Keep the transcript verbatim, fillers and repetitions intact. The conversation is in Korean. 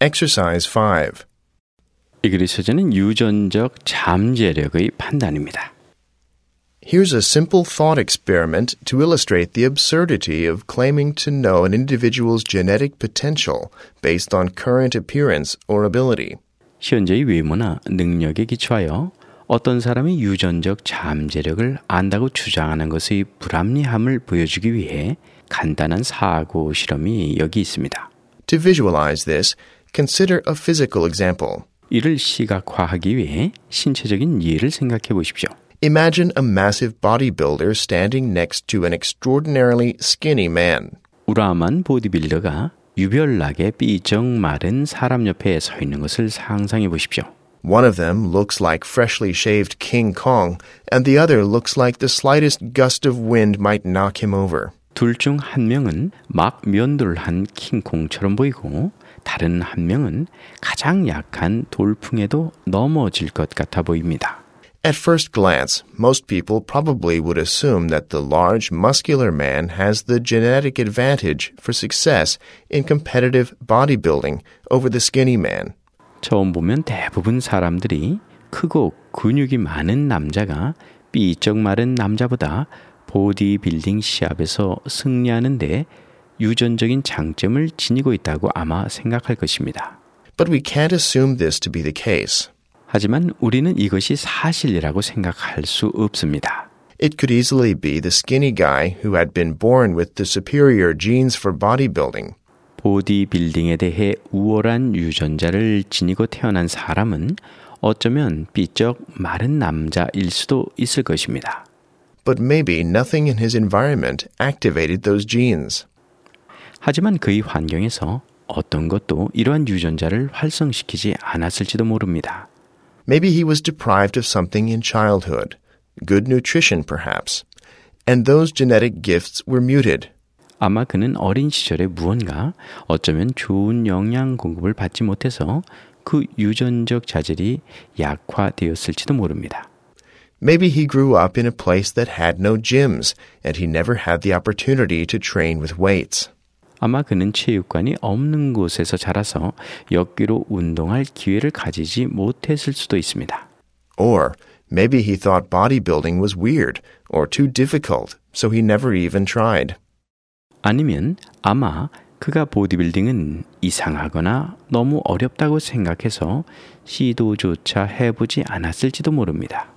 Exercise five. 이 글의 소재는 유전적 잠재력의 판단입니다. Here's a simple thought experiment to illustrate the absurdity of claiming to know an individual's genetic potential based on current appearance or ability. 현재의 외모나 능력에 기초하여 어떤 사람이 유전적 잠재력을 안다고 주장하는 것의 불합리함을 보여주기 위해 간단한 사고 실험이 여기 있습니다. To visualize this, consider a physical example. 이를 시각화하기 위해 신체적인 예를 생각해 보십시오. Imagine a massive bodybuilder standing next to an extraordinarily skinny man. 우람한 보디빌더가 유별나게 삐쩍 마른 사람 옆에 서 있는 것을 상상해 보십시오. One of them looks like freshly shaved King Kong, and the other looks like the slightest gust of wind might knock him over. 둘 중 한 명은 막 면도를 한 킹콩처럼 보이고 다른 한 명은 가장 약한 돌풍에도 넘어질 것 같아 보입니다. At first glance, most people probably would assume that the large, muscular man has the genetic advantage for success in competitive bodybuilding over the skinny man. 처음 보면 대부분 사람들이 크고 근육이 많은 남자가 삐쩍 마른 남자보다 보디빌딩 시합에서 승리하는데 유전적인 장점을 지니고 있다고 아마 생각할 것입니다. But we can't assume this to be the case. 하지만 우리는 이것이 사실이라고 생각할 수 없습니다. It could easily be the skinny guy who had been born with the superior genes for bodybuilding. 보디빌딩에 대해 우월한 유전자를 지니고 태어난 사람은 어쩌면 삐쩍 마른 남자일 수도 있을 것입니다. But maybe nothing in his environment activated those genes. 하지만 그의 환경에서 어떤 것도 이러한 유전자를 활성시키지 않았을지도 모릅니다. Maybe he was deprived of something in childhood, good nutrition perhaps, and those genetic gifts were muted. 아마 그는 어린 시절에 무언가 어쩌면 좋은 영양 공급을 받지 못해서 그 유전적 자질이 약화되었을지도 모릅니다. Maybe he grew up in a place that had no gyms, and he never had the opportunity to train with weights. 아마 그는 체육관이 없는 곳에서 자라서 역기로 운동할 기회를 가지지 못했을 수도 있습니다. Or maybe he thought bodybuilding was weird or too difficult, so he never even tried. 아니면 아마 그가 보디빌딩은 이상하거나 너무 어렵다고 생각해서 시도조차 해보지 않았을지도 모릅니다.